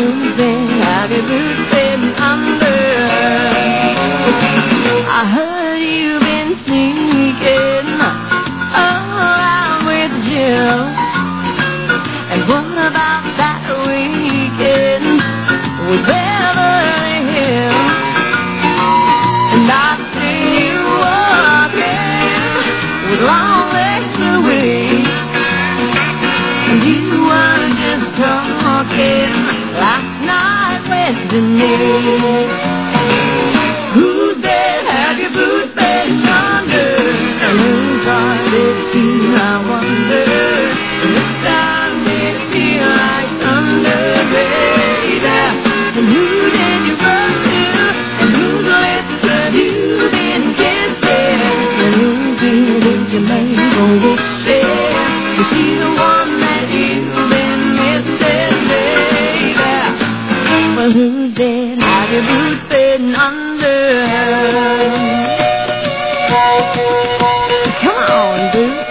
who's been, have your boots been under? I heard you've been sneaking around with Jill. And what about that weekend with Beverly Hills? And I've seen you walking with long legs away. And you were just talking last night with Denise. Who's dead? Have your boots been under? And who's heart it feel, I wonder? This time did it feel like thunder, baby? And who did you run to? And whose lips have you been kissing? And whose ear did you make a wish in? Is she the one that you've been missing, baby? Well, who's dead? Have your boots been under? Come on, boots.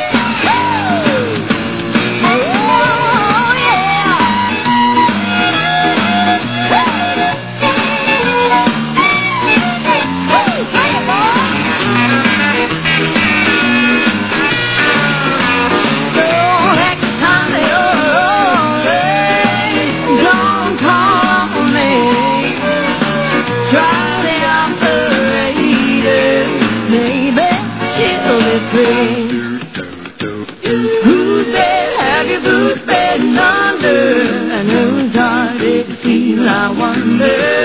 Who's dead? Have your boots been under? And whose heart it feel, I wonder?